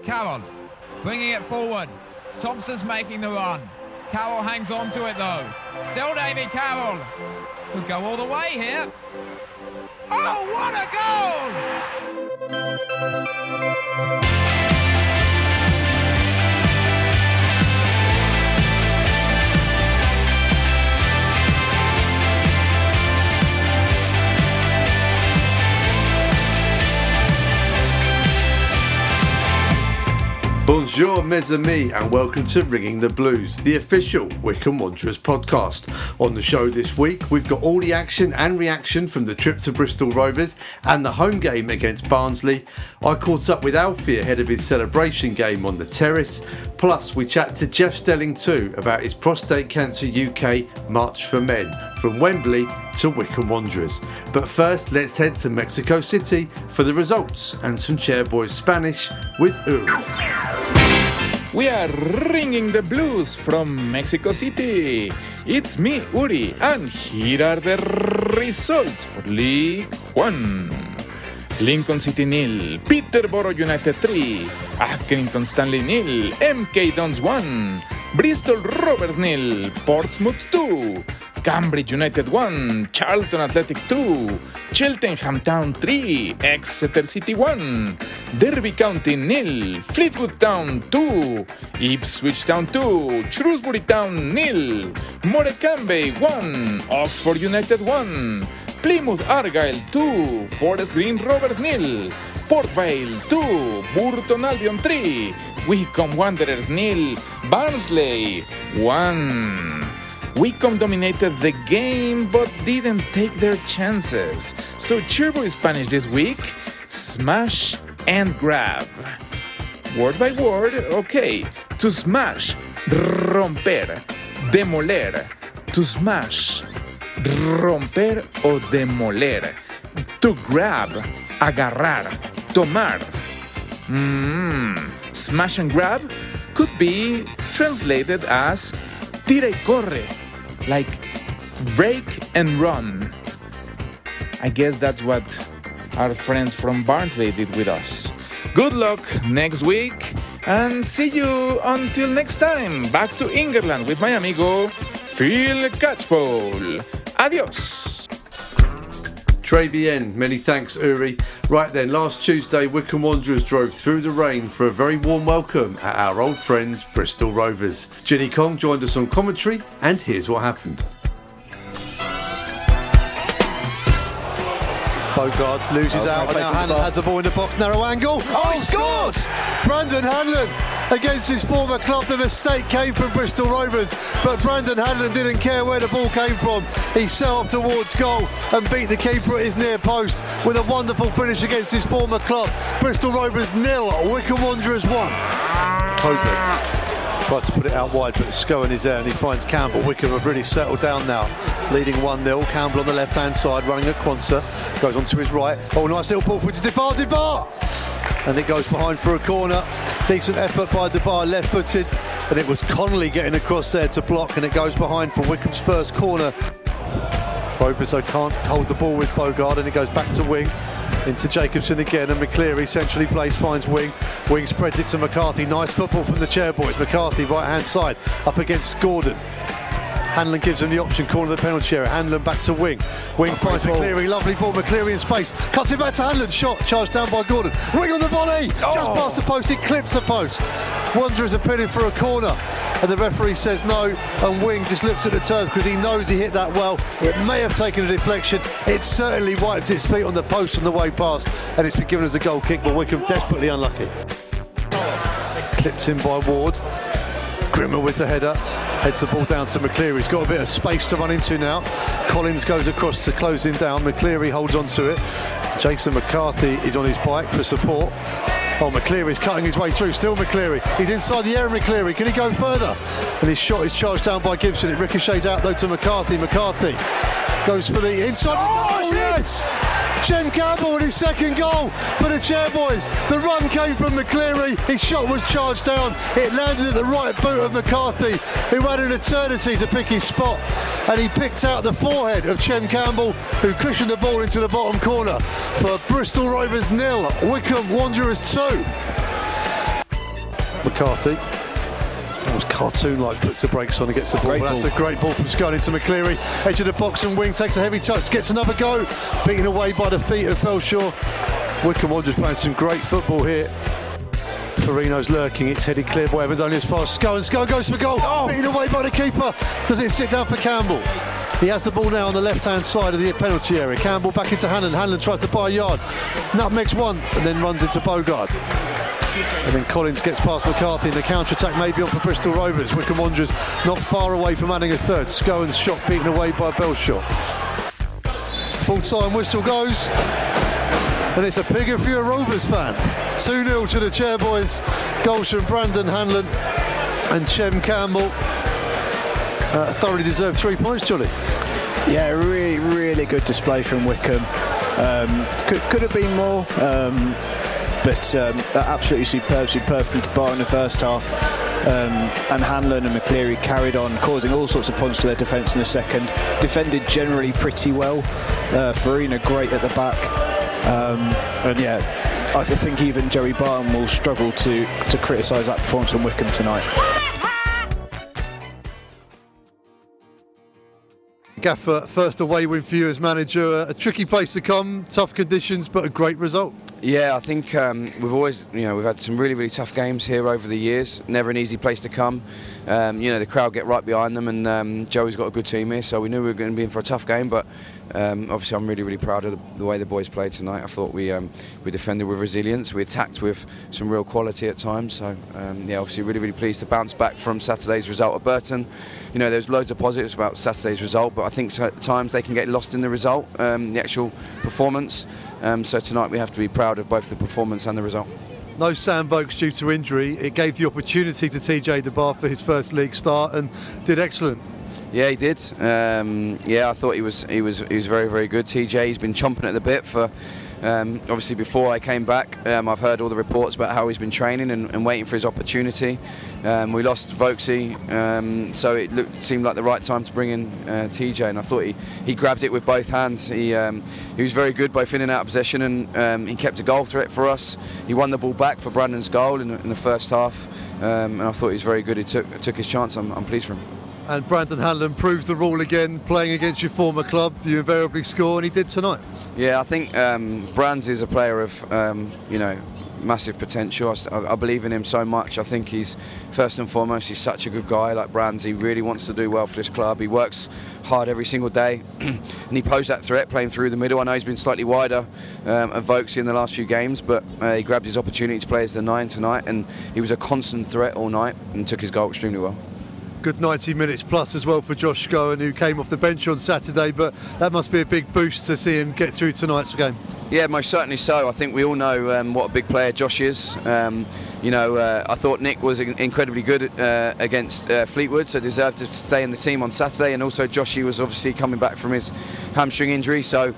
Carroll, bringing it forward. Thompson's making the run. Carroll hangs on to it though. Still Davy Carroll. Could go all the way here. Oh, what a goal! Bonjour mes amis and welcome to Ringing the Blues, the official Wycombe Wanderers podcast. On the show this week we've got all the action and reaction from the trip to Bristol Rovers and the home game against Barnsley. I caught up with Alfie ahead of his celebration game on the terrace, plus we chat to Jeff Stelling too about his Prostate Cancer UK March for Men, from Wembley to Wycombe Wanderers. But first let's head to Mexico City for the results and some Chairboys Spanish with Uri. We are ringing the blues from Mexico City. It's me, Uri, and here are the results for League One. Lincoln City 0, Peterborough United 3, Accrington Stanley 0, MK Dons 1, Bristol Rovers 0, Portsmouth 2, Cambridge United 1, Charlton Athletic 2, Cheltenham Town 3, Exeter City 1, Derby County 0, Fleetwood Town 2, Ipswich Town 2, Shrewsbury Town 0, Morecambe 1, Oxford United 1, Plymouth Argyle 2, Forest Green Rovers 0, Port Vale 2, Burton Albion 3, Wycombe Wanderers 0, Barnsley 1. Wycombe dominated the game but didn't take their chances. So Chairboys Spanish this week, smash and grab. Word by word, okay. To smash, romper, demoler. To smash, romper o demoler. To grab, agarrar, tomar. Smash and grab could be translated as tira y corre, like break and run. I guess that's what our friends from Barnsley did with us. Good luck next week and see you until next time. Back to England with my amigo Phil Catchpole. Adios. Très bien, many thanks Uri. Right then, last Tuesday Wycombe Wanderers drove through the rain for a very warm welcome at our old friends Bristol Rovers. Ginny Kong joined us on commentary and here's what happened. Bogard loses out and now Hanlon has the ball in the box, narrow angle. Oh, he scores! Brandon Hanlon against his former club. The mistake came from Bristol Rovers, but Brandon Hanlon didn't care where the ball came from. He set off towards goal and beat the keeper at his near post with a wonderful finish against his former club. Bristol Rovers 0, Wycombe Wanderers 1. Coburn tried to put it out wide, but Scowen is there and he finds Campbell. Wycombe have really settled down now, leading 1-0. Campbell on the left hand side running at Quansah, goes on to his right. Oh, nice little ball for Debar, and it goes behind for a corner. Decent effort by Debar, left footed, and it was Connolly getting across there to block, and it goes behind for Wycombe's first corner. Robertson can't hold the ball with Bogard, and it goes back to wing into Jacobson again, and McCleary centrally placed finds Wing spreads it to McCarthy. Nice football from the Chairboys. McCarthy right hand side up against Gordon. Hanlon gives him the option, corner of the penalty area. Hanlon back to Wing finds McCleary, lovely ball. McCleary in space, cuts it back to Hanlon, shot charged down by Gordon. Wing on the volley, just past the post, it clips the post. Wanderers appealing for a corner and the referee says no, and Wing just looks at the turf because he knows he hit that well. It may have taken a deflection, it certainly wiped its feet on the post on the way past, and it's been given as a goal kick, but Wycombe desperately unlucky. Clipped in by Ward. Grimmer with the header, heads the ball down to McCleary. He's got a bit of space to run into now. Collins goes across to close him down. McCleary holds on to it. Jason McCarthy is on his bike for support. Oh, McCleary's cutting his way through. Still McCleary. He's inside the area, McCleary. Can he go further? And his shot is charged down by Gibson. It ricochets out though to McCarthy. McCarthy goes for the inside. Oh, yes! Chem Campbell with his second goal for the Chairboys. The run came from McCleary. His shot was charged down. It landed at the right boot of McCarthy, who had an eternity to pick his spot. And he picked out the forehead of Chem Campbell, who cushioned the ball into the bottom corner for Bristol Rovers 0, Wycombe Wanderers 2. McCarthy. Almost cartoon-like, puts the brakes on and gets the ball. That's a great ball from Scone into McCleary. Edge of the box and wing, takes a heavy touch, gets another go. Beaten away by the feet of Belshaw. Wycombe Wanderers playing some great football here. Farino's lurking, it's headed clear by Evans, only as far as Scone. Scone goes for goal, beaten away by the keeper. Does it sit down for Campbell? He has the ball now on the left-hand side of the penalty area. Campbell back into Hanlon. Hanlon tries to buy a yard. Nutmegs one and then runs into Bogard. And then Collins gets past McCarthy and the counter-attack may be on for Bristol Rovers. Wycombe Wanderers not far away from adding a third. Scowen's shot beaten away by Belshaw. Full-time whistle goes. And it's a pig if you're a Rovers fan. 2-0 to the Chairboys. Goals from Brandon Hanlon and Chem Campbell. Thoroughly deserved 3 points, Jolly. Yeah, really good display from Wycombe. Could have been more, but absolutely superb from the bar in the first half. And Hanlon and McCleary carried on, causing all sorts of problems to their defence in the second. Defended generally pretty well. Farina great at the back. And yeah, I think even Joey Barton will struggle to criticise that performance from Wycombe tonight. Gaffer, first away win for you as manager. A tricky place to come, tough conditions, but a great result. Yeah, I think we've had some really tough games here over the years. Never an easy place to come. The crowd get right behind them, and Joey's got a good team here, so we knew we were going to be in for a tough game. But obviously, I'm really proud of the way the boys played tonight. I thought we defended with resilience, we attacked with some real quality at times. So obviously, really pleased to bounce back from Saturday's result at Burton. There's loads of positives about Saturday's result, but I think at times they can get lost in the result, the actual performance. So tonight we have to be proud of both the performance and the result. No Sam Vokes due to injury. It gave the opportunity to TJ DeBar for his first league start and did excellent. Yeah, he did. I thought he was very good. TJ, he's been chomping at the bit for. Obviously, before I came back, I've heard all the reports about how he's been training and waiting for his opportunity. We lost Vokesy, so it seemed like the right time to bring in TJ, and I thought he grabbed it with both hands. He was very good both in and out of possession, and he kept a goal threat for us. He won the ball back for Brandon's goal in the first half, and I thought he was very good. He took his chance. I'm pleased for him. And Brandon Hanlon proves the rule again, playing against your former club. You invariably score, and he did tonight. Yeah, I think Brands is a player of, massive potential. I believe in him so much. I think he's, first and foremost, he's such a good guy like Brands. He really wants to do well for this club. He works hard every single day, and he posed that threat playing through the middle. I know he's been slightly wider of Vokesy in the last few games, but he grabbed his opportunity to play as the 9 tonight, and he was a constant threat all night and took his goal extremely well. Good 90 minutes plus as well for Josh Scowen, who came off the bench on Saturday, but that must be a big boost to see him get through tonight's game. Yeah, most certainly so. I think we all know what a big player Josh is. I thought Nick was incredibly good against Fleetwood, so deserved to stay in the team on Saturday, and also Joshy was obviously coming back from his hamstring injury, so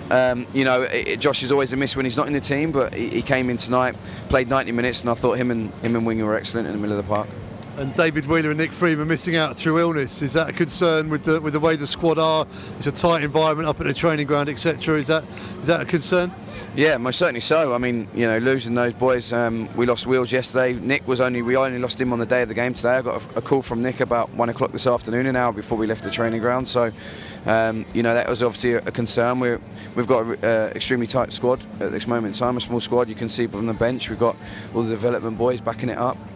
Josh is always a miss when he's not in the team, but he came in tonight, played 90 minutes, and I thought him and Winger were excellent in the middle of the park. And David Wheeler and Nick Freeman missing out through illness. Is that a concern with the way the squad are? It's a tight environment up at the training ground, etc. Is that a concern? Yeah, most certainly so. I mean, losing those boys. We lost Wheels yesterday. We only lost him on the day of the game today. I got a call from Nick about 1 o'clock this afternoon, an hour before we left the training ground. So, that was obviously a concern. We've got an extremely tight squad at this moment in time. A small squad, you can see from the bench. We've got all the development boys backing it up.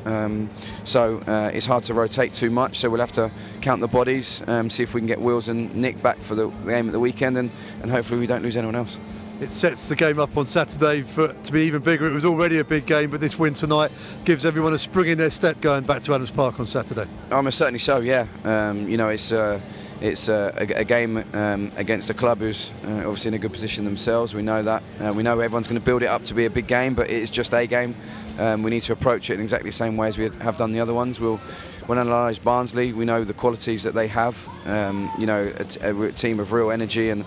It's hard to rotate too much. So we'll have to count the bodies, see if we can get Wheels and Nick back for the game at the weekend, and hopefully we don't lose anyone else. It sets the game up on Saturday to be even bigger. It was already a big game, but this win tonight gives everyone a spring in their step going back to Adams Park on Saturday. Certainly so, yeah. It's a game against a club who's obviously in a good position themselves. We know that. We know everyone's going to build it up to be a big game, but it's just a game. We need to approach it in exactly the same way as we have done the other ones. We'll analyse Barnsley. We know the qualities that they have. A team of real energy and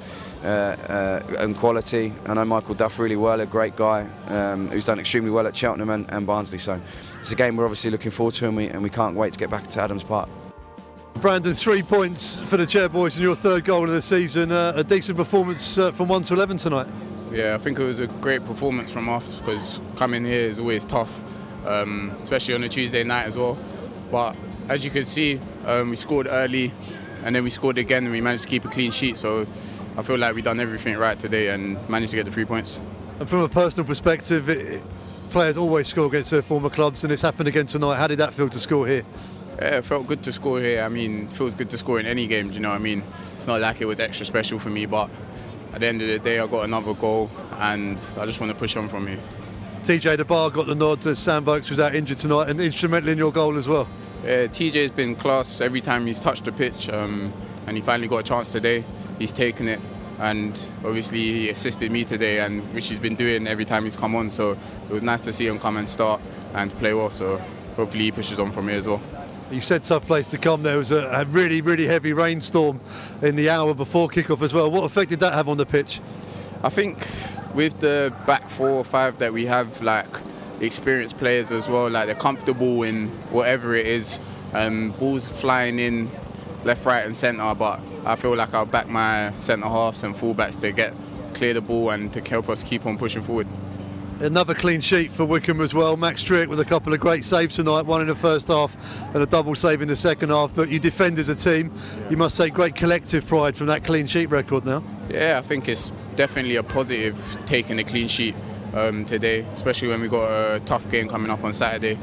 quality. I know Michael Duff really well, a great guy who's done extremely well at Cheltenham and Barnsley. So it's a game we're obviously looking forward to, and we can't wait to get back to Adams Park. Brandon, 3 points for the Chairboys and your third goal of the season. A decent performance from 1 to 11 tonight. Yeah, I think it was a great performance from us because coming here is always tough. especially on a Tuesday night as well. But as you can see, we scored early and then we scored again and we managed to keep a clean sheet. So I feel like we've done everything right today and managed to get the 3 points. And from a personal perspective, players always score against their former clubs, and it's happened again tonight. How did that feel to score here? Yeah, it felt good to score here. I mean, it feels good to score in any game, do you know what I mean? It's not like it was extra special for me, but at the end of the day, I got another goal and I just want to push on from here. TJ De Bar got the nod as Sam Vokes was out injured tonight and instrumental in your goal as well. Yeah, TJ's been class every time he's touched the pitch, and he finally got a chance today. He's taken it, and obviously he assisted me today, and which he's been doing every time he's come on. So it was nice to see him come and start and play well. So hopefully he pushes on from here as well. You said tough place to come. There was a really, really heavy rainstorm in the hour before kickoff as well. What effect did that have on the pitch? I think with the back 4 or 5 that we have, like experienced players as well, like they're comfortable in whatever it is. Balls flying in left, right and centre, but I feel like I'll back my centre halves and fullbacks to clear the ball and to help us keep on pushing forward. Another clean sheet for Wycombe as well. Max Strick with a couple of great saves tonight, one in the first half and a double save in the second half. But you defend as a team. You must take great collective pride from that clean sheet record now. Yeah, I think it's definitely a positive taking a clean sheet today, especially when we got a tough game coming up on Saturday.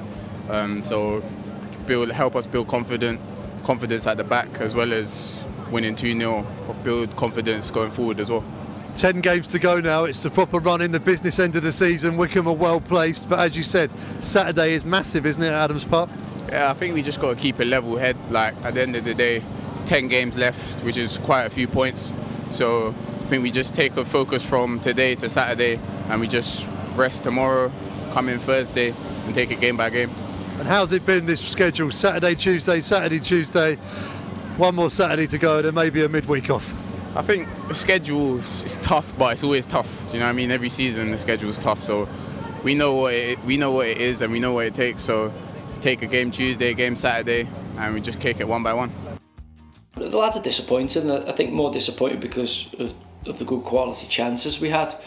So help us build confidence at the back, as well as winning 2-0, build confidence going forward as well. 10 games to go now. It's the proper run in the business end of the season. Wycombe are well placed, but as you said, Saturday is massive, isn't it, at Adams Park? Yeah, I think we just got to keep a level head. Like at the end of the day, it's 10 games left, which is quite a few points. So I think we just take a focus from today to Saturday, and we just rest tomorrow, come in Thursday, and take it game by game. And how's it been this schedule? Saturday, Tuesday, one more Saturday to go, and then maybe a midweek off. I think the schedule is tough, but it's always tough. You know what I mean? Every season the schedule is tough, so we know what it is and we know what it takes. So take a game Tuesday, a game Saturday, and we just kick it one by one. The lads are disappointed, and I think more disappointed because of the good quality chances we had.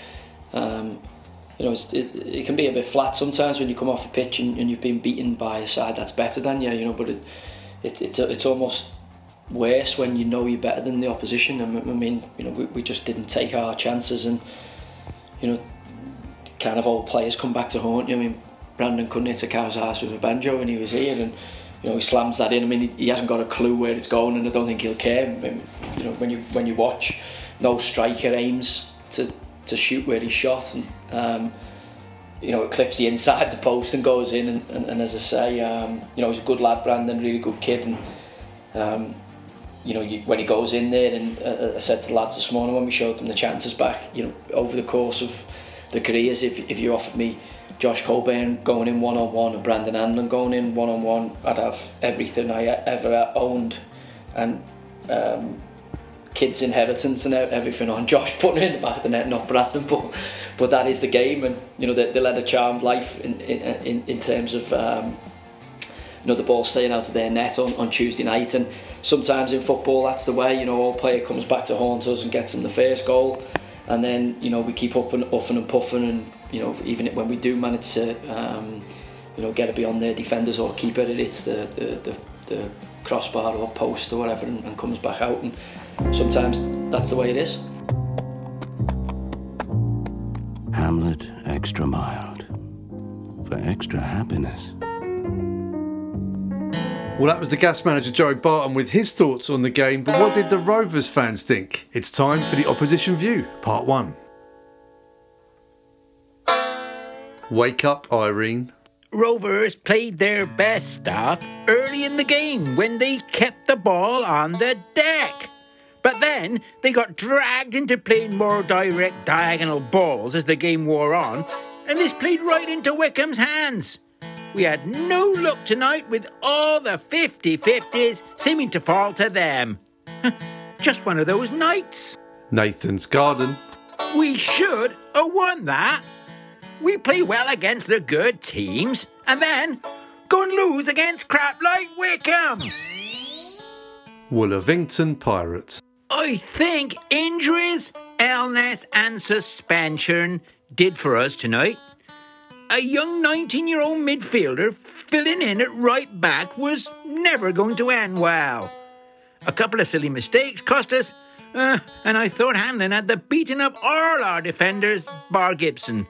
It can be a bit flat sometimes when you come off a pitch and you've been beaten by a side that's better than you. But it's almost worse when you know you're better than the opposition. I mean, we just didn't take our chances, and kind of old players come back to haunt you. I mean, Brandon couldn't hit a cow's ass with a banjo when he was here, and he slams that in. I mean, he hasn't got a clue where it's going, and I don't think he'll care. I mean, when you watch, no striker aims to shoot where he shot, and it clips the inside the post and goes in. And as I say, he's a good lad, Brandon, really good kid, and when he goes in there, and I said to the lads this morning when we showed them the chances back, over the course of the careers, if you offered me Josh Coburn going in one-on-one and Brandon Hanlon going in one-on-one, I'd have everything I ever owned, and kids' inheritance and everything on Josh putting it in the back of the net, not Brandon, but that is the game, and they led a charmed life in terms of the ball staying out of their net on Tuesday night. And sometimes in football that's the way, all player comes back to haunt us and gets them the first goal, and then we keep up and uffing and puffing, and even when we do manage to get it beyond their defenders or keeper, it hits the crossbar or post or whatever and comes back out, and sometimes that's the way it is. Hamlet extra mild for extra happiness. Well, that was the Gas manager Joey Barton with his thoughts on the game, but what did the Rovers fans think? It's time for the Opposition View, Part 1. Wake up, Irene. Rovers played their best stuff early in the game when they kept the ball on the deck. But then they got dragged into playing more direct diagonal balls as the game wore on, and this played right into Wycombe's hands. We had no luck tonight, with all the 50-50s seeming to fall to them. Just one of those nights. Nathan's Garden. We should have won that. We play well against the good teams, and then go and lose against crap like Wycombe. Wolverhampton Pirates. I think injuries, illness and suspension did for us tonight. a young 19-year-old midfielder filling in at right back was never going to end well. A couple of silly mistakes cost us, and I thought Hanlon had the beating up all our defenders, bar Gibson.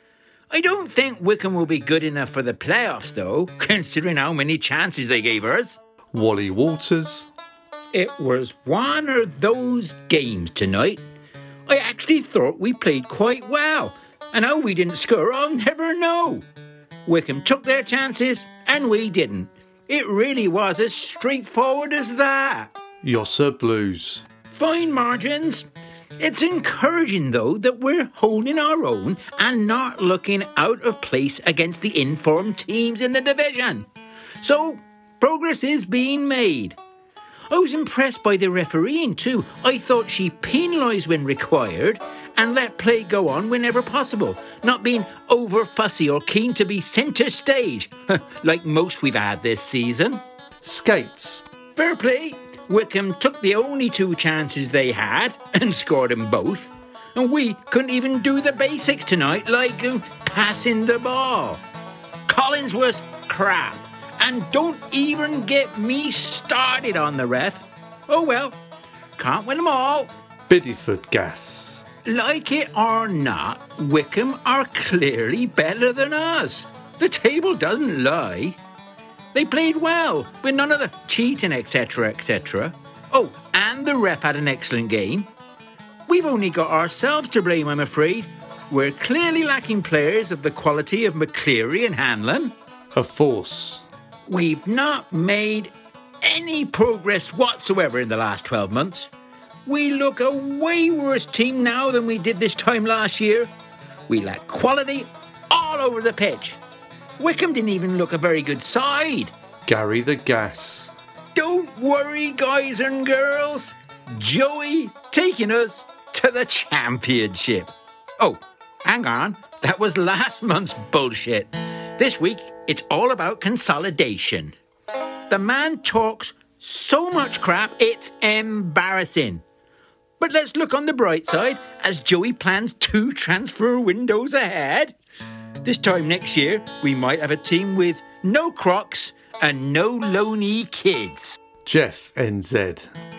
I don't think Wycombe will be good enough for the playoffs, though, considering how many chances they gave us. Wally Waters. It was one of those games tonight. I actually thought we played quite well, and how we didn't score, I'll never know. Wycombe took their chances, and we didn't. It really was as straightforward as that. Yossa Blues. Fine margins. It's encouraging, though, that we're holding our own and not looking out of place against the informed teams in the division. So, progress is being made. I was impressed by the refereeing, too. I thought she penalised when required and let play go on whenever possible, not being over fussy or keen to be centre stage, like most we've had this season. Skates. Fair play. Wycombe took the only 2 chances they had and scored them both. And we couldn't even do the basics tonight, like passing the ball. Collins was crap. And don't even get me started on the ref. Oh well, can't win them all. Bideford Gas. Like it or not, Wycombe are clearly better than us. The table doesn't lie. They played well, with none of the cheating, etc., etc. Oh, and the ref had an excellent game. We've only got ourselves to blame, I'm afraid. We're clearly lacking players of the quality of McCleary and Hanlon. A Force. We've not made any progress whatsoever in the last 12 months. We look a way worse team now than we did this time last year. We lack quality all over the pitch. Wycombe didn't even look a very good side. Gary the Gas. Don't worry, guys and girls. Joey taking us to the championship. Oh, hang on. That was last month's bullshit. This week, it's all about consolidation. The man talks so much crap, it's embarrassing. But let's look on the bright side as Joey plans 2 transfer windows ahead. This time next year, we might have a team with no Crocs and no lonely kids. Jeff NZ.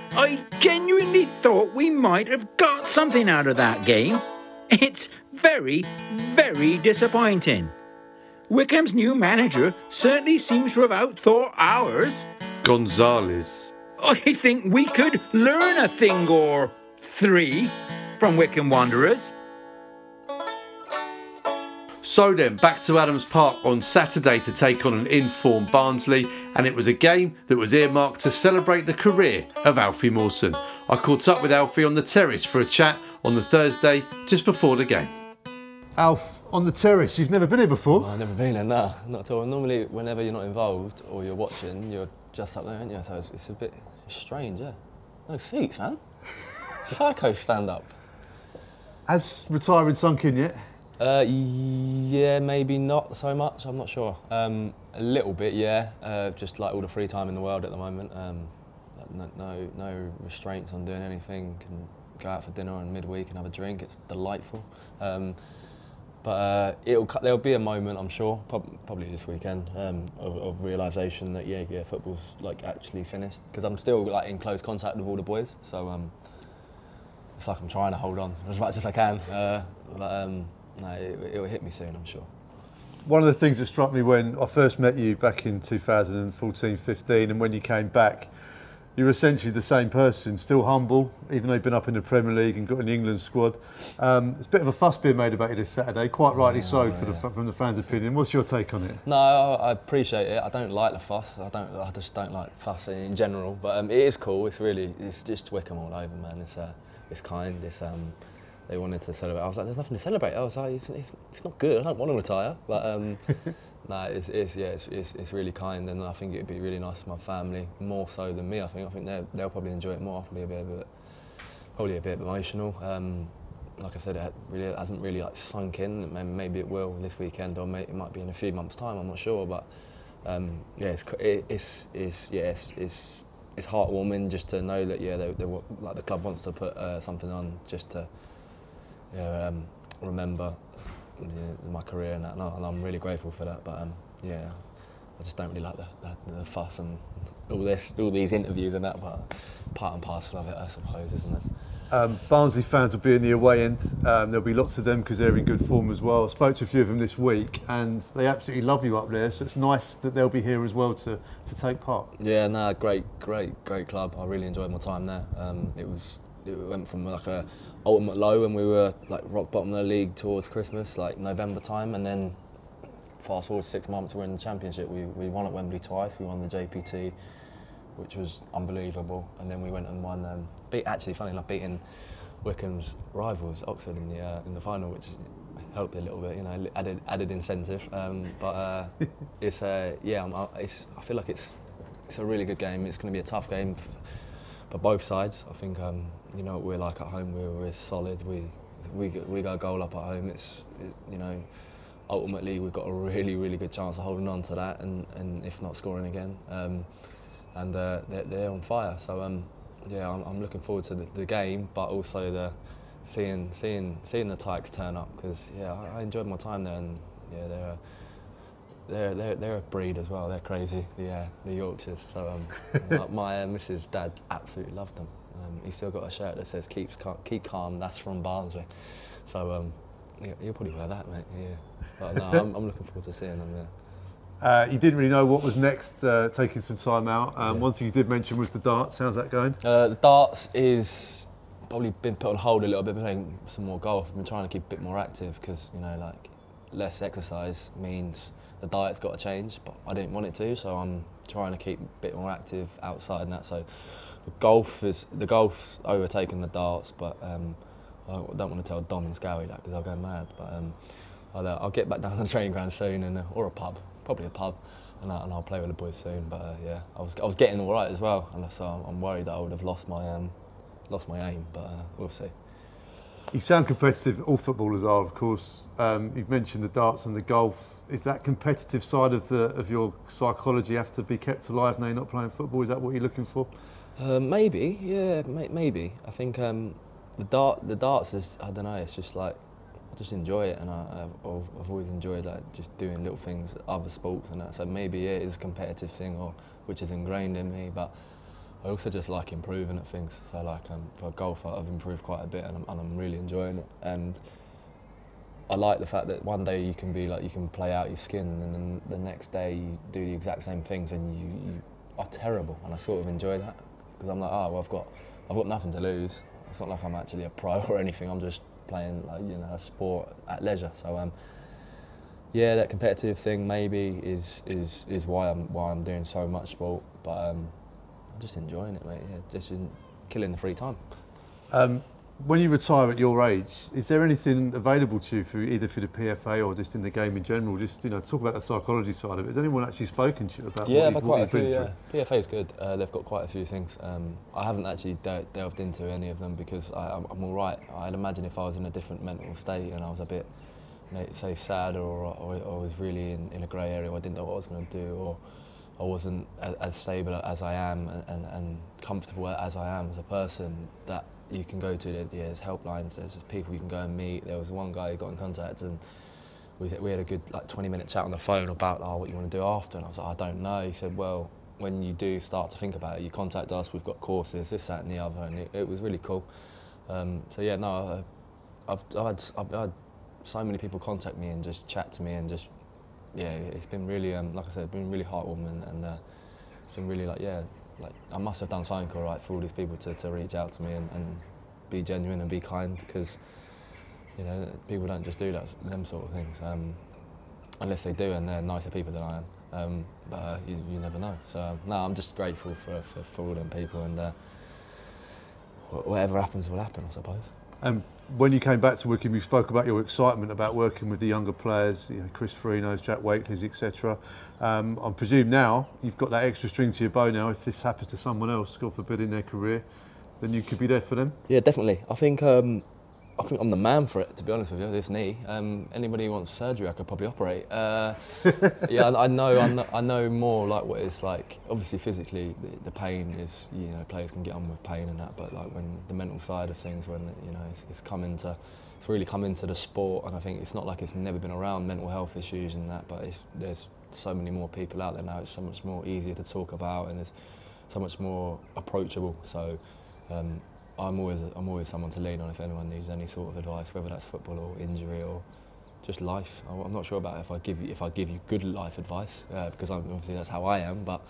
I genuinely thought we might have got something out of that game. It's very, very disappointing. Wycombe's new manager certainly seems to have outthought ours. Gonzalez. I think we could learn a thing or 3 from Wycombe Wanderers. So then, back to Adams Park on Saturday to take on an informed Barnsley, and it was a game that was earmarked to celebrate the career of Alfie Mawson. I caught up with Alfie on the terrace for a chat on the Thursday just before the game. Alf, on the terrace, you've never been here before? No, I've never been here, no, not at all. Normally, whenever you're not involved or you're watching, you're just up there, aren't you? So it's a bit strange, yeah. No seats, man. Psycho stand-up. Has retiring sunk in yet? Yeah, maybe not so much, I'm not sure. A little bit, yeah. Just like all the free time in the world at the moment. No restraints on doing anything. Can go out for dinner on midweek and have a drink, it's delightful. But there'll be a moment, I'm sure, probably this weekend, of realisation that yeah, football's like actually finished. Because I'm still like in close contact with all the boys, so it's like I'm trying to hold on as much as I can. No, it'll hit me soon, I'm sure. One of the things that struck me when I first met you back in 2014-15, and when you came back, you're essentially the same person, still humble, even though you've been up in the Premier League and got in the England squad. There's a bit of a fuss being made about you this Saturday, quite rightly so from the fans' opinion. What's your take on it? No, I appreciate it. I don't like the fuss. I just don't like fuss in general. But it is cool. It's just Wycombe all over, man. It's kind. They wanted to celebrate. I was like, there's nothing to celebrate. I was like, it's not good. I don't want to retire. But no, it's really kind, and I think it'd be really nice for my family, more so than me. I think they'll probably enjoy it more. Probably a bit emotional. Like I said, it really hasn't really like sunk in. Maybe it will this weekend, or it might be in a few months' time. I'm not sure, but it's heartwarming just to know that like the club wants to put something on just to remember my career and that, and I'm really grateful for that. But yeah, I just don't really like the fuss and all these interviews and that, but part and parcel of it, I suppose, isn't it? Barnsley fans will be in the away end. There'll be lots of them because they're in good form as well. I spoke to a few of them this week and they absolutely love you up there, so it's nice that they'll be here as well to take part. Yeah, no, great club. I really enjoyed my time there. It went from like a ultimate low when we were like rock bottom of the league towards Christmas, like November time, and then fast forward 6 months, we're in the Championship. We won at Wembley twice. We won the JPT, which was unbelievable, and then we went and won. Funny enough, beating Wycombe's rivals, Oxford, in the final, which helped a little bit. You know, added incentive. But it's I feel like it's a really good game. It's going to be a tough game for both sides. I think you know what we're like at home. We're solid. We got a goal up at home. Ultimately, we've got a really good chance of holding on to that, and if not scoring again. And they're on fire. So I'm looking forward to the game, but also seeing the Tykes turn up, because I enjoyed my time there, and they're a breed as well. They're crazy, the Yorkshires. So my Mrs. Dad absolutely loved them. He's still got a shirt that says "Keep calm." That's from Barnsley. So you'll probably wear that, mate. Yeah. But no, I'm looking forward to seeing them there. You didn't really know what was next, taking some time out. One thing you did mention was the darts. How's that going? The darts is probably been put on hold a little bit. Been playing some more golf. I've been trying to keep a bit more active because, you know, like less exercise means the diet's got to change. But I didn't want it to, so I'm trying to keep a bit more active outside and that. So the golf's overtaken the darts, but I don't want to tell Dom and Scowie that because I'll go mad. But I'll get back down to the training ground soon, or a pub. Probably a pub, and I'll play with the boys soon. But I was getting all right as well, and so I'm worried that I would have lost my aim. But we'll see. You sound competitive. All footballers are, of course. You've mentioned the darts and the golf. Is that competitive side of your psychology have to be kept alive now you're not playing football? Is that what you're looking for? Maybe, yeah, maybe. I think the darts is, I don't know. It's just like, I just enjoy it, and I've always enjoyed like just doing little things, other sports and that. So maybe it is a competitive thing, which is ingrained in me. But I also just like improving at things. So like for golf, I've improved quite a bit, and I'm really enjoying it. And I like the fact that one day you can play out your skin, and then the next day you do the exact same things, and you are terrible. And I sort of enjoy that because I'm like, I've got nothing to lose. It's not like I'm actually a pro or anything. I'm just playing a sport at leisure. So that competitive thing maybe is why I'm doing so much sport. But I'm just enjoying it, mate. Yeah, just killing the free time. When you retire at your age, is there anything available to you either for the PFA or just in the game in general? Just talk about the psychology side of it. Has anyone actually spoken to you about what you've been through? PFA is good. They've got quite a few things. I haven't actually delved into any of them because I'm all right. I'd imagine if I was in a different mental state and I was a bit, say, sad or was really in a grey area, or I didn't know what I was going to do, or I wasn't as stable as I am and comfortable as I am as a person, that you can go to. There's helplines, there's people you can go and meet. There was one guy who got in contact and we had a good 20-minute chat on the phone about what you want to do after, and I was like, I don't know. He said, well, when you do start to think about it, you contact us, we've got courses, this, that and the other, and it was really cool. I've had so many people contact me and just chat to me, and just it's been really like I said, been really heartwarming, and it's been really I must have done something all right for all these people to reach out to me and be genuine and be kind, because people don't just do them sort of things unless they do, and they're nicer people than I am. But you never know. So I'm just grateful for all them people, and whatever happens will happen, I suppose. When you came back to Wycombe, you spoke about your excitement about working with the younger players, Chris Farinos, Jack Wakeleys, etc. I presume now you've got that extra string to your bow now. If this happens to someone else, God forbid, in their career, then you could be there for them. Yeah, definitely. I think I'm the man for it, to be honest with you. This knee. Anybody who wants surgery, I could probably operate. I know more like what it's like. Obviously, physically, the pain is, players can get on with pain and that. But like when the mental side of things, when it's coming to really come into the sport, and I think it's not like it's never been around mental health issues and that, but there's so many more people out there now. It's so much more easier to talk about, and it's so much more approachable. So I'm always someone to lean on if anyone needs any sort of advice, whether that's football or injury or just life. I'm not sure about if I give you good life advice, because obviously that's how I am, but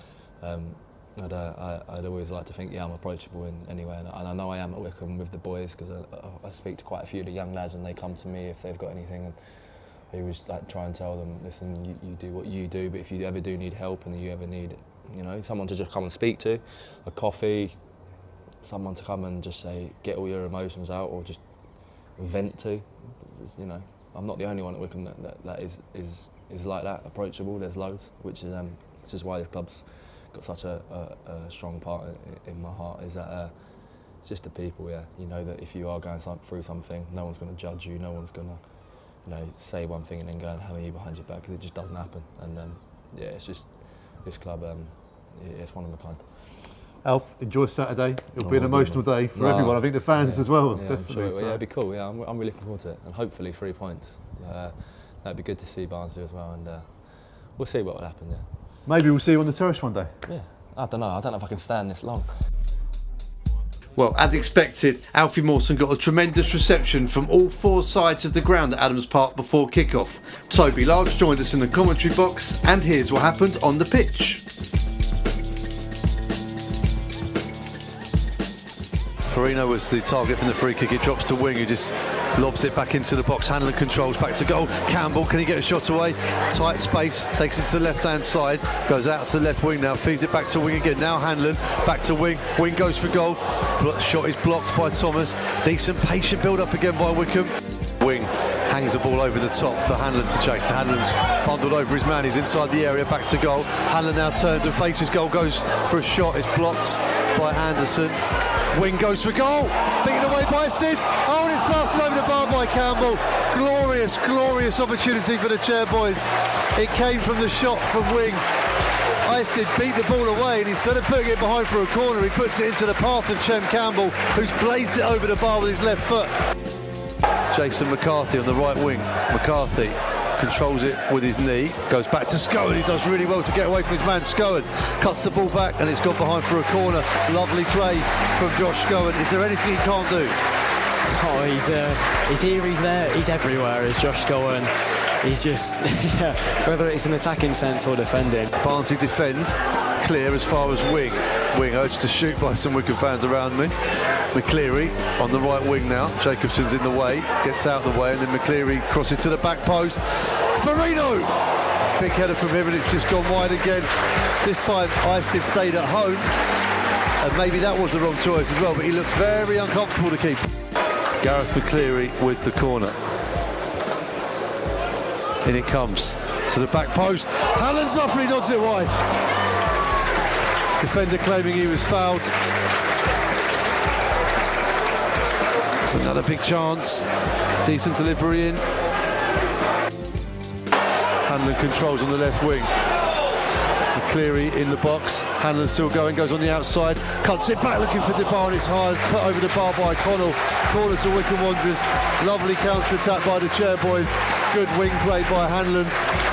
I'd always like to think, I'm approachable in any way, and I know I am at Wycombe with the boys, because I speak to quite a few of the young lads, and they come to me if they've got anything, and I always try and tell them, listen, you do what you do, but if you ever do need help and you ever need, someone to just come and speak to, a coffee, someone to come and just say, get all your emotions out, or just vent to, I'm not the only one at Wycombe that is like that, approachable. There's loads, which is why this club's got such a strong part in my heart, is that it's just the people, you know that if you are going through something, no one's going to judge you, no one's going to say one thing and then go and hammer you behind your back, because it just doesn't happen. And it's just this club, it's one of a kind. Alf, enjoy Saturday. It'll be an emotional day for everyone. I think the fans as well, definitely. Sure. So. It'd be cool. I'm really looking forward to it, and hopefully 3 points. That'd be good to see Barnsley as well, and we'll see what will happen there. Maybe we'll see you on the terrace one day. Yeah, I don't know. I don't know if I can stand this long. Well, as expected, Alfie Mawson got a tremendous reception from all 4 sides of the ground at Adams Park before kick-off. Toby Large joined us in the commentary box, and here's what happened on the pitch. Perino was the target from the free kick. It drops to Wing, who just lobs it back into the box. Hanlon controls back to goal. Campbell, can he get a shot away? Tight space, takes it to the left-hand side, goes out to the left wing now, feeds it back to Wing again. Now Hanlon, back to Wing. Wing goes for goal. Shot is blocked by Thomas. Decent patient build-up again by Wycombe. Wing hangs the ball over the top for Hanlon to chase. Hanlon's bundled over his man. He's inside the area, back to goal. Hanlon now turns and faces goal, goes for a shot. It's blocked by Anderson. Wing goes for goal, beaten away by Sid. Oh, and it's blasted over the bar by Campbell. Glorious, glorious opportunity for the Chairboys. It came from the shot from Wing. Isid beat the ball away, and instead of putting it behind for a corner, he puts it into the path of Chem Campbell, who's blazed it over the bar with his left foot. Jason McCarthy on the right wing. McCarthy controls it with his knee, goes back to Scowen. He does really well to get away from his man. Scowen cuts the ball back, and it's gone behind for a corner. Lovely play from Josh Scowen. Is there anything he can't do? Oh, he's here, he's there, he's everywhere. Is Josh Scowen. He's just, whether it's an attacking sense or defending. Barnsley defend, clear as far as Wing. Wing urged to shoot by some Wycombe fans around me. McCleary on the right wing now. Jacobson's in the way, gets out of the way, and then McCleary crosses to the back post. Marino! Big header from him, and it's just gone wide again. This time, Isid stayed at home, and maybe that was the wrong choice as well, but he looks very uncomfortable to keep. Gareth McCleary with the corner. In it comes to the back post. Hallen's up and he nods it wide. Defender claiming he was fouled. It's another big chance. Decent delivery in. Hanlon controls on the left wing. McCleary in the box. Hanlon still going, goes on the outside, cuts it back looking for DeBar, and it's hard, put over the bar by Connell. Corner to Wycombe Wanderers. Lovely counter-attack by the Chairboys. Good wing play by Hanlon.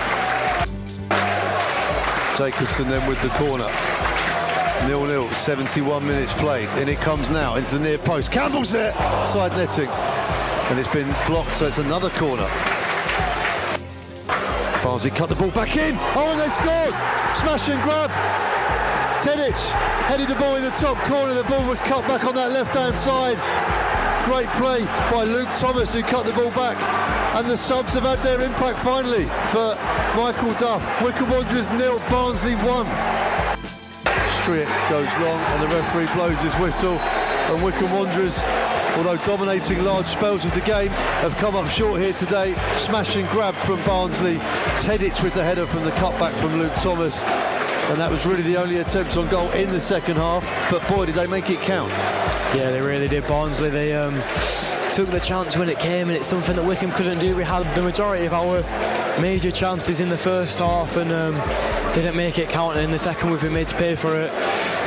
Jacobson then with the corner. 0-0, 71 minutes played. In it comes now, into the near post. Campbell's there! Side netting. And it's been blocked, so it's another corner. Barnsley cut the ball back in. Oh, and they scored! Smash and grab. Tedic headed the ball in the top corner. The ball was cut back on that left-hand side. Great play by Luke Thomas, who cut the ball back. And the subs have had their impact finally for Michael Duff. Wycombe Wanderers 0, Barnsley 1. Strick goes long and the referee blows his whistle. And Wycombe Wanderers, although dominating large spells of the game, have come up short here today. Smash and grab from Barnsley. Tedic with the header from the cutback from Luke Thomas. And that was really the only attempt on goal in the second half. But boy, did they make it count. Yeah, they really did. Barnsley, they took the chance when it came, and it's something that Wycombe couldn't do. We had the majority of our major chances in the first half and didn't make it count, and in the second we've been made to pay for it.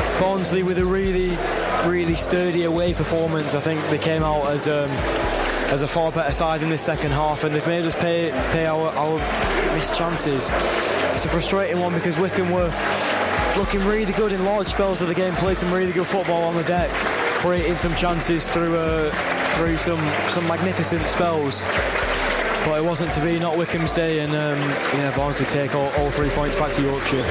Barnsley with a really sturdy away performance. I think they came out as as a far better side in this second half, and they've made us pay our missed chances. It's a frustrating one because Wycombe were looking really good in large spells of the game, played some really good football on the deck, creating some chances through some magnificent spells. But it wasn't to be, not Wycombe's day, and Barnsley take all 3 points back to Yorkshire.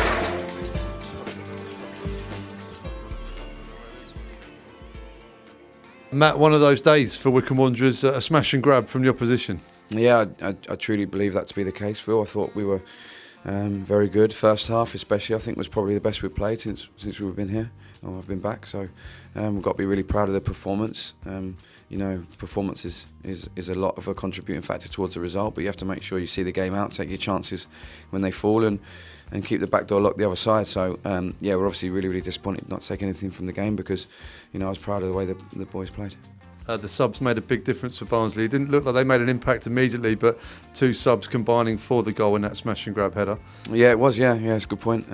Matt, one of those days for Wycombe Wanderers, a smash and grab from the opposition. Yeah, I truly believe that to be the case, Phil. I thought we were very good. First half especially, I think, was probably the best we've played since we've been here, or I've been back. So we've got to be really proud of the performance. Performance is a lot of a contributing factor towards the result, but you have to make sure you see the game out, take your chances when they fall, and keep the back door locked the other side. So we're obviously really, really disappointed not to take anything from the game because I was proud of the way the boys played. The subs made a big difference for Barnsley. It didn't look like they made an impact immediately, but 2 subs combining for the goal in that smash and grab header. Yeah, it was. Yeah, it's a good point.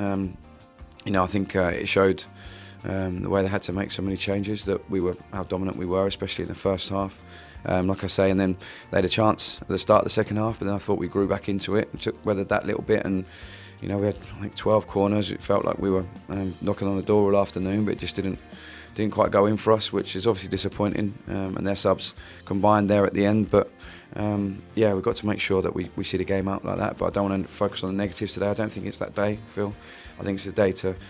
I think it showed the way they had to make so many changes, how dominant we were, especially in the first half. Like I say, and then they had a chance at the start of the second half, but then I thought we grew back into it and weathered that little bit, and we had 12 corners. It felt like we were knocking on the door all afternoon, but it just didn't quite go in for us, which is obviously disappointing, and their subs combined there at the end. But we've got to make sure that we see the game out like that, but I don't want to focus on the negatives today. I don't think it's that day, Phil. I think it's a day to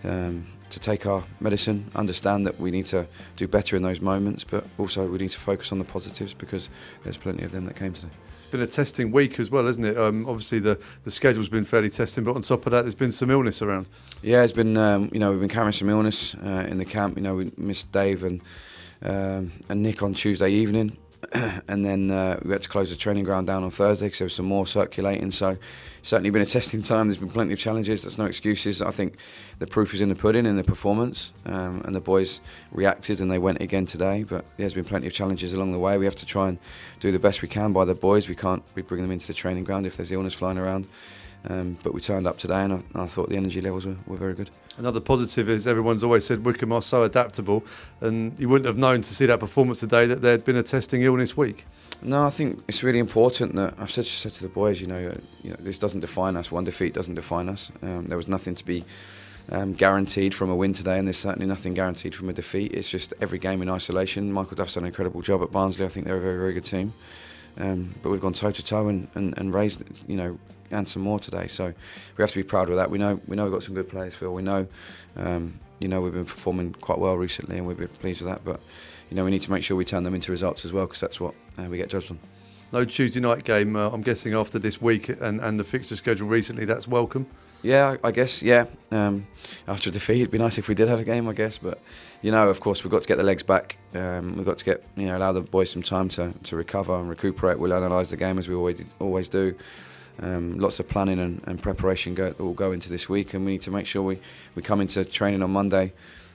take our medicine, understand that we need to do better in those moments, but also we need to focus on the positives because there's plenty of them that came today. It's been a testing week as well, hasn't it? Obviously the schedule's been fairly testing, but on top of that there's been some illness around. Yeah, it's been we've been carrying some illness in the camp. We missed Dave and Nick on Tuesday evening. And then we had to close the training ground down on Thursday because there was some more circulating. So certainly been a testing time. There's been plenty of challenges. There's no excuses. I think the proof is in the pudding, in the performance, and the boys reacted and they went again today. But there's been plenty of challenges along the way. We have to try and do the best we can by the boys. We can't bring them into the training ground if there's illness flying around. But we turned up today, and I thought the energy levels were very good. Another positive is everyone's always said Wycombe are so adaptable, and you wouldn't have known to see that performance today that there had been a testing illness week. No, I think it's really important that I've said to the boys, this doesn't define us. One defeat doesn't define us. There was nothing to be guaranteed from a win today, and there's certainly nothing guaranteed from a defeat. It's just every game in isolation. Michael Duff's done an incredible job at Barnsley. I think they're a very, very good team. But we've gone toe-to-toe and raised, and some more today. So we have to be proud of that. We know we've got some good players, Phil. We know, we've been performing quite well recently, and we've been pleased with that. But we need to make sure we turn them into results as well, because that's what we get judged on. No Tuesday night game. I'm guessing after this week and the fixture schedule recently, that's welcome. Yeah, I guess. Yeah. After a defeat, it'd be nice if we did have a game, I guess. But of course, we've got to get the legs back. We've got to get allow the boys some time to recover and recuperate. We'll analyse the game as we always do. Lots of planning and preparation will go into this week, and we need to make sure we come into training on Monday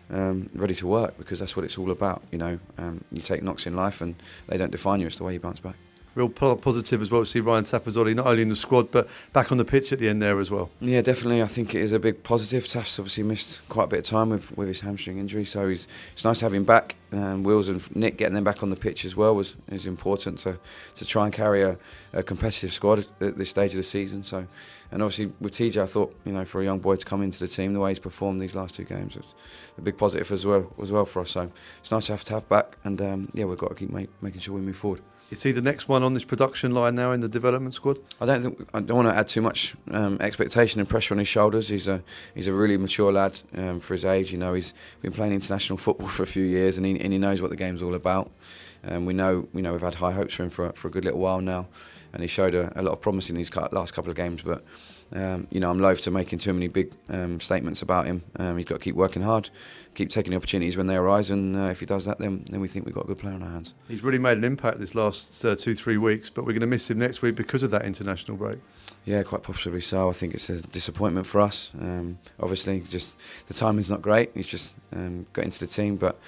ready to work, because that's what it's all about. You take knocks in life and they don't define you. It's the way you bounce back. Real positive as well to see Ryan Tafazoli not only in the squad but back on the pitch at the end there as well. Yeah, definitely. I think it is a big positive. Taf's obviously missed quite a bit of time with his hamstring injury, so it's nice to have him back. Wills and Nick getting them back on the pitch as well is important to try and carry a competitive squad at this stage of the season. So, and obviously with TJ, I thought for a young boy to come into the team the way he's performed these last 2 games, it's a big positive as well for us. So it's nice to have back, and we've got to keep making sure we move forward. You see the next one on this production line now in the development squad? I don't want to add too much expectation and pressure on his shoulders. He's a really mature lad for his age. He's been playing international football for a few years, and he knows what the game's all about. We know we've had high hopes for him for a good little while now, and he showed a lot of promise in these last couple of games. But I'm loath to making too many big statements about him. He's got to keep working hard, keep taking the opportunities when they arise, and if he does that, then we think we've got a good player on our hands. He's really made an impact this last 2-3 weeks, but we're going to miss him next week because of that international break. Yeah, quite possibly so. I think it's a disappointment for us. Obviously, just the timing's not great. He's just got into the team, but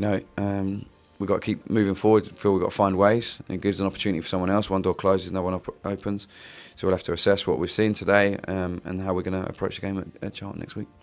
we've got to keep moving forward. Feel we've got to find ways. It gives an opportunity for someone else. One door closes, another one opens. So we'll have to assess what we've seen today and how we're going to approach the game at Charlton next week.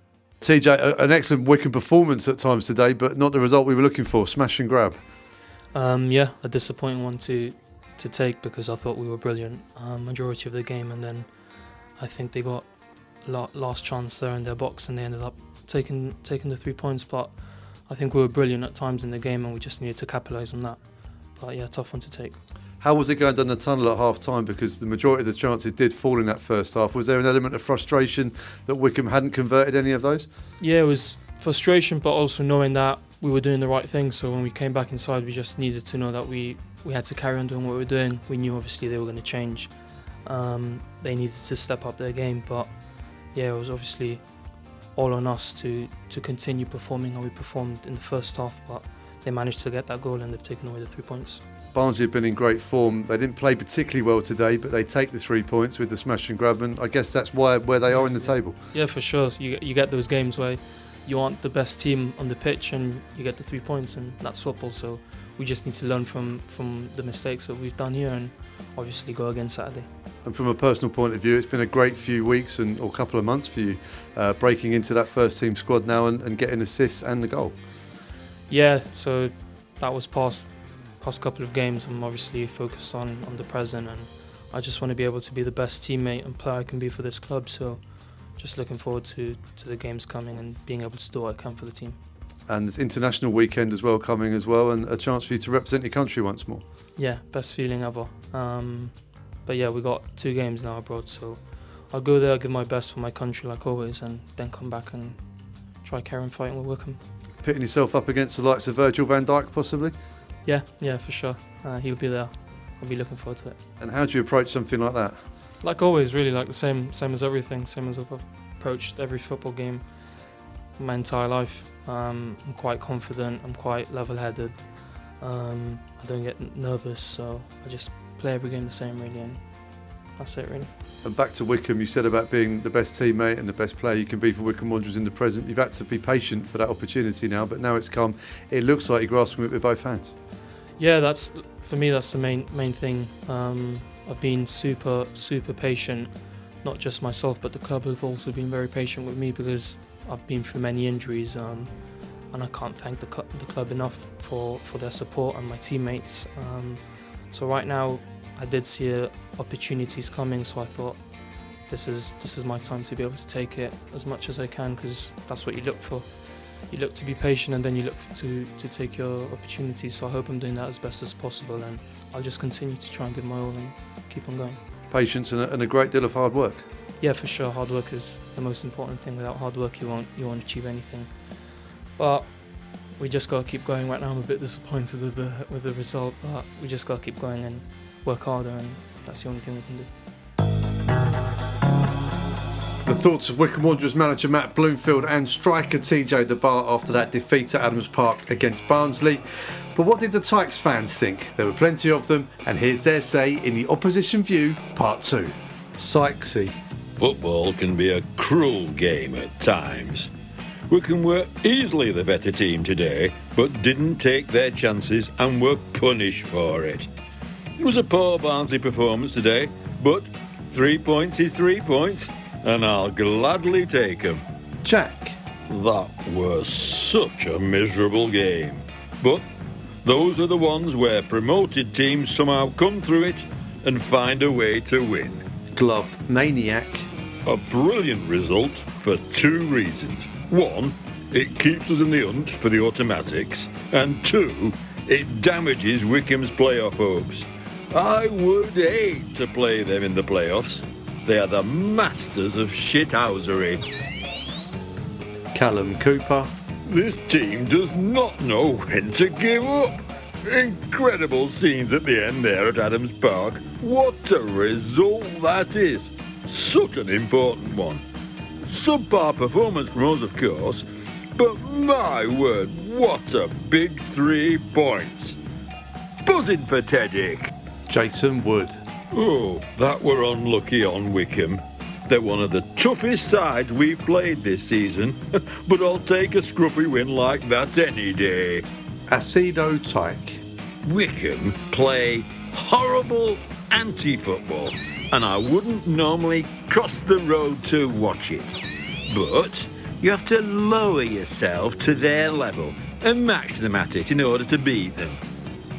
TJ, an excellent Wycombe performance at times today, but not the result we were looking for. Smash and grab. Yeah, a disappointing one to take because I thought we were brilliant majority of the game, and then I think they got last chance there in their box and they ended up taking the 3 points. But I think we were brilliant at times in the game and we just needed to capitalise on that. But yeah, tough one to take. How was it going down the tunnel at half time? Because the majority of the chances did fall in that first half. Was there an element of frustration that Wycombe hadn't converted any of those? Yeah, it was frustration, but also knowing that we were doing the right thing. So when we came back inside, we just needed to know that we had to carry on doing what we were doing. We knew obviously they were going to change. They needed to step up their game, but yeah, it was obviously all on us to continue performing how we performed in the first half, but they managed to get that goal and they've taken away the 3 points. Barnsley have been in great form. They didn't play particularly well today, but they take the 3 points with the smash and grab, and I guess that's where they are in the table. Yeah, for sure. So you get those games where you aren't the best team on the pitch and you get the 3 points, and that's football. So we just need to learn from the mistakes that we've done here and obviously go again Saturday. And from a personal point of view, it's been a great few weeks or couple of months for you, breaking into that first team squad now and getting assists and the goal. Yeah, so that was past couple of games. I'm obviously focused on the present, and I just want to be able to be the best teammate and player I can be for this club. So just looking forward to the games coming and being able to do what I can for the team. And there's international weekend as well coming as well, and a chance for you to represent your country once more. Yeah, best feeling ever. But yeah, we got 2 games now abroad, so I'll go there, give my best for my country like always, and then come back and try carry on fighting with Wycombe. Pitting yourself up against the likes of Virgil van Dijk possibly? Yeah, for sure. He'll be there. I'll be looking forward to it. And how do you approach something like that? Like always, really, like the same as everything, same as I've approached every football game my entire life. I'm quite confident, I'm quite level-headed. I don't get nervous, so I just play every game the same, really, and that's it, really. And back to Wycombe, you said about being the best teammate and the best player you can be for Wycombe Wanderers in the present. You've had to be patient for that opportunity now, but now it's come. It looks like you're grasping it with both hands. Yeah, for me, that's the main thing. I've been super patient, not just myself, but the club have also been very patient with me because I've been through many injuries, and I can't thank the club enough for their support and my teammates. So right now, I did see opportunities coming, so I thought this is my time to be able to take it as much as I can, because that's what you look for. You look to be patient and then you look to take your opportunities. So I hope I'm doing that as best as possible, and I'll just continue to try and give my all and keep on going. Patience and a great deal of hard work. Yeah, for sure. Hard work is the most important thing. Without hard work, you won't achieve anything. But we just got to keep going. Right now, I'm a bit disappointed with the result, but we just got to keep going and work harder, and that's the only thing we can do. The thoughts of Wycombe Wanderers manager Matt Bloomfield and striker TJ De Baar after that defeat at Adams Park against Barnsley. But what did the Tykes fans think? There were plenty of them, and here's their say in the Opposition View Part 2. Sykesy. Football can be a cruel game at times. Wycombe were easily the better team today, but didn't take their chances and were punished for it. It was a poor Barnsley performance today, but 3 points is 3 points, and I'll gladly take them. Jack. That was such a miserable game. But those are the ones where promoted teams somehow come through it and find a way to win. Gloved Maniac. A brilliant result for 2 reasons. 1, it keeps us in the hunt for the automatics, and 2, it damages Wycombe's playoff hopes. I would hate to play them in the playoffs. They are the masters of shithousery. Callum Cooper. This team does not know when to give up. Incredible scenes at the end there at Adams Park. What a result that is. Such an important one. Subpar performance from us, of course, but my word, what a big 3 points. Buzzing for Teddick. Jason Wood. Oh, that were unlucky on Wycombe. They're one of the toughest sides we've played this season, but I'll take a scruffy win like that any day. Acido Tyke. Wycombe play horrible anti-football, and I wouldn't normally cross the road to watch it. But you have to lower yourself to their level and match them at it in order to beat them.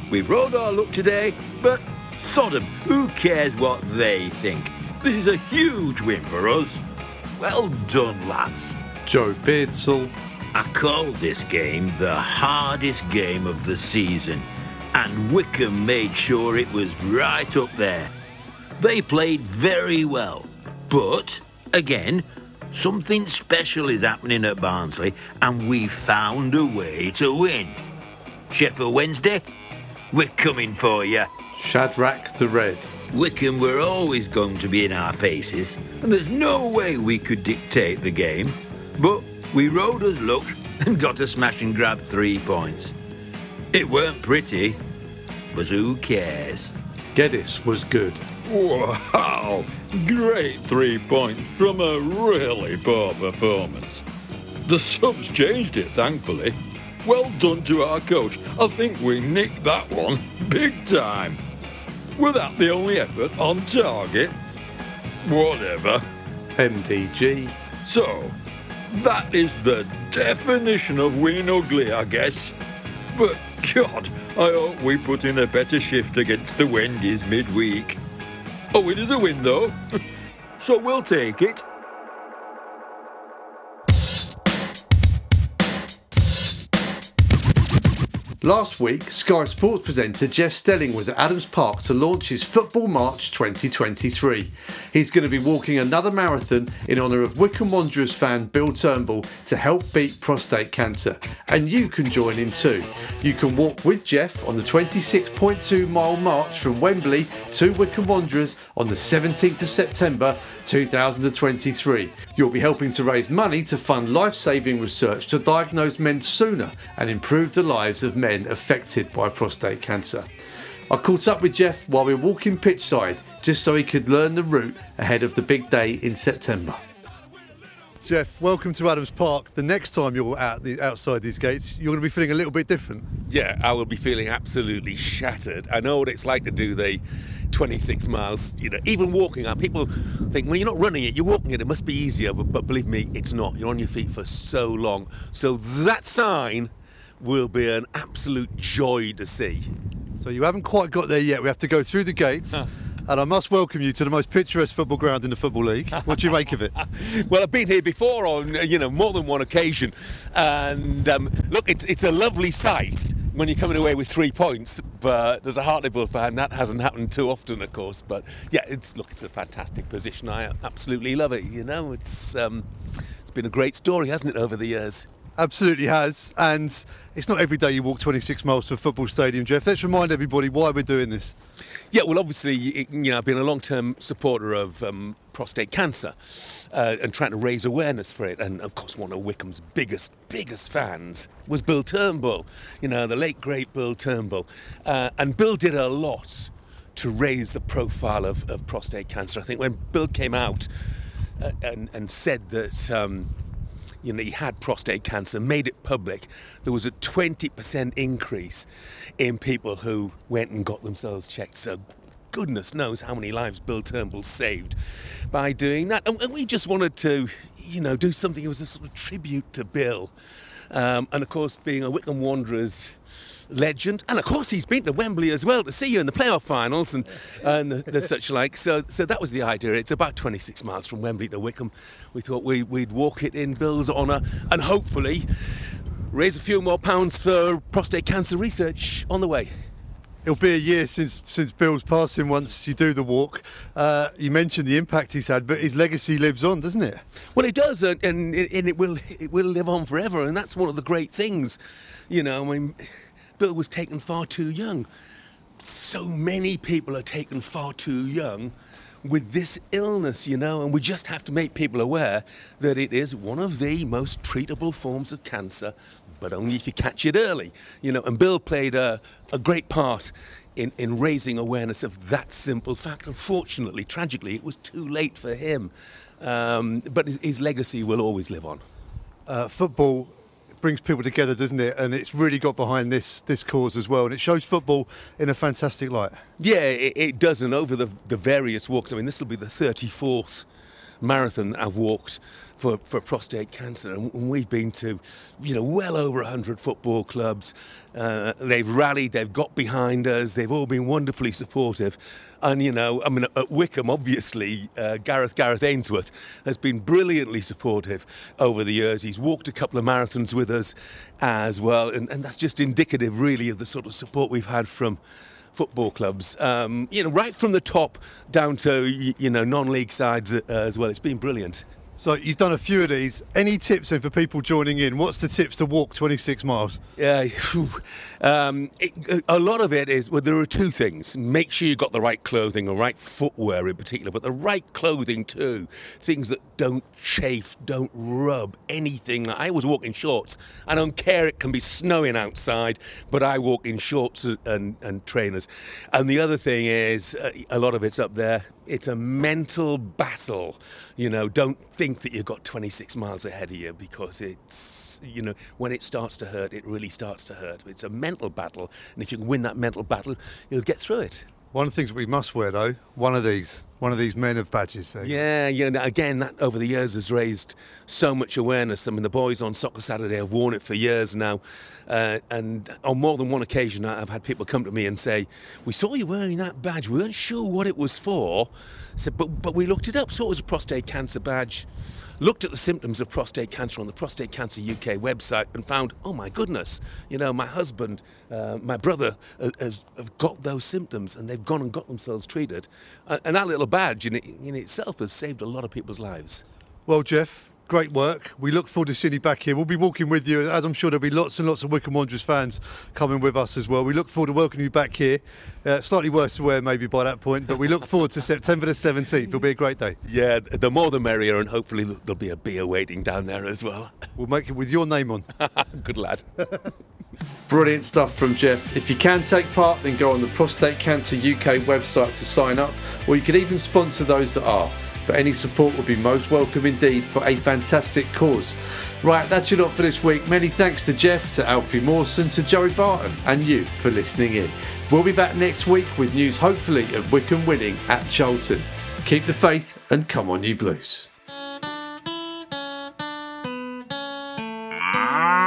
we've rode our luck today, but Sodom, who cares what they think? This is a huge win for us. Well done, lads. Joe Beardsall. I called this game the hardest game of the season, and Wycombe made sure it was right up there. They played very well, but, again, something special is happening at Barnsley, and we found a way to win. Sheffield Wednesday, we're coming for you. Shadrach the Red. Wycombe were always going to be in our faces, and there's no way we could dictate the game. But we rode us luck and got a smash and grab 3 points. It weren't pretty, but who cares? Geddes was good. Wow, great 3 points from a really poor performance. The subs changed it, thankfully. Well done to our coach. I think we nicked that one big time. Was that the only effort on target? Whatever. MDG. So, that is the definition of winning ugly, I guess. But, God, I hope we put in a better shift against the Wendy's midweek. A win is a win, though. So we'll take it. Last week, Sky Sports presenter Jeff Stelling was at Adams Park to launch his Football March 2023. He's going to be walking another marathon in honour of Wycombe Wanderers fan Bill Turnbull to help beat prostate cancer. And you can join in too. You can walk with Jeff on the 26.2 mile march from Wembley to Wycombe Wanderers on the 17th of September 2023. You'll be helping to raise money to fund life-saving research to diagnose men sooner and improve the lives of men affected by prostate cancer. I caught up with Jeff while we were walking pitchside just so he could learn the route ahead of the big day in September. Jeff, welcome to Adams Park. The next time you're outside these gates, you're going to be feeling a little bit different. Yeah, I will be feeling absolutely shattered. I know what it's like to do the 26 miles, even walking up. People think, when you're not running it, you're walking it must be easier, but believe me, it's not. You're on your feet for so long. So that sign will be an absolute joy to see. So you haven't quite got there yet. We have to go through the gates. And I must welcome you to the most picturesque football ground in the Football League. What do you make of it? Well, I've been here before on, more than one occasion. And look, it's a lovely sight when you're coming away with 3 points. But as a Hartlepool fan, that hasn't happened too often, of course. But yeah, it's a fantastic position. I absolutely love it. It's been a great story, hasn't it, over the years? Absolutely has. And it's not every day you walk 26 miles to a football stadium, Jeff. Let's remind everybody why we're doing this. Yeah, well, obviously, I've been a long-term supporter of prostate cancer and trying to raise awareness for it. And, of course, one of Wycombe's biggest fans was Bill Turnbull, the late, great Bill Turnbull. And Bill did a lot to raise the profile of prostate cancer. I think when Bill came out and said that... he had prostate cancer, made it public, there was a 20% increase in people who went and got themselves checked. So goodness knows how many lives Bill Turnbull saved by doing that. And we just wanted to, do something that was a sort of tribute to Bill. And of course, being a Wycombe Wanderers legend, and of course he's been to Wembley as well to see you in the playoff finals and the such like. So that was the idea. It's about 26 miles from Wembley to Wycombe. We thought we'd walk it in Bill's honour and hopefully raise a few more pounds for prostate cancer research on the way. It'll be a year since Bill's passing once you do the walk. You mentioned the impact he's had, but his legacy lives on, doesn't it? Well, it does, and it will live on forever, and that's one of the great things. Bill was taken far too young. So many people are taken far too young with this illness, and we just have to make people aware that it is one of the most treatable forms of cancer, but only if you catch it early, and Bill played a great part in raising awareness of that simple fact. Unfortunately, tragically, it was too late for him, but his legacy will always live on. Football brings people together, doesn't it? And it's really got behind this cause as well, and it shows football in a fantastic light. Yeah, it does, and over the various walks, this will be the 34th marathon I've walked for prostate cancer, and we've been to, well over 100 football clubs. They've rallied, they've got behind us, they've all been wonderfully supportive. And, at Wickham, obviously, Gareth Ainsworth has been brilliantly supportive over the years. He's walked a couple of marathons with us as well, and that's just indicative, really, of the sort of support we've had from football clubs, right from the top down to, non-league sides as well. It's been brilliant. So you've done a few of these. Any tips then for people joining in? What's the tips to walk 26 miles? Yeah, a lot of it is, there are two things. Make sure you've got the right clothing, or right footwear in particular, but the right clothing too. Things that don't chafe, don't rub, anything. I always walk in shorts. I don't care, it can be snowing outside, but I walk in shorts and trainers. And the other thing is, a lot of it's up there. It's a mental battle. Don't think that you've got 26 miles ahead of you, because it's, when it starts to hurt, it really starts to hurt. It's a mental battle, and if you can win that mental battle, you'll get through it. One of the things we must wear, though, one of these men of badges. Yeah, again, that over the years has raised so much awareness. I mean, the boys on Soccer Saturday have worn it for years now, and on more than one occasion I've had people come to me and say, we saw you wearing that badge, we weren't sure what it was for, but we looked it up, saw it was a prostate cancer badge, looked at the symptoms of prostate cancer on the Prostate Cancer UK website and found, oh my goodness, my husband, my brother have got those symptoms, and they've gone and got themselves treated. And that little badge in itself has saved a lot of people's lives. Well, Jeff, great work. We look forward to seeing you back here. We'll be walking with you, as I'm sure there'll be lots and lots of Wycombe Wanderers fans coming with us as well. We look forward to welcoming you back here. Slightly worse to wear maybe by that point, but we look forward to September the 17th. It'll be a great day. Yeah, the more the merrier, and hopefully there'll be a beer waiting down there as well. We'll make it with your name on. Good lad. Brilliant stuff from Jeff. If you can take part, then go on the Prostate Cancer UK website to sign up, or you could even sponsor those that are. But any support would be most welcome indeed for a fantastic cause. Right, that's your lot for this week. Many thanks to Jeff, to Alfie Mawson, to Joey Barton, and you for listening in. We'll be back next week with news, hopefully, of Wycombe winning at Charlton. Keep the faith and come on, you Blues.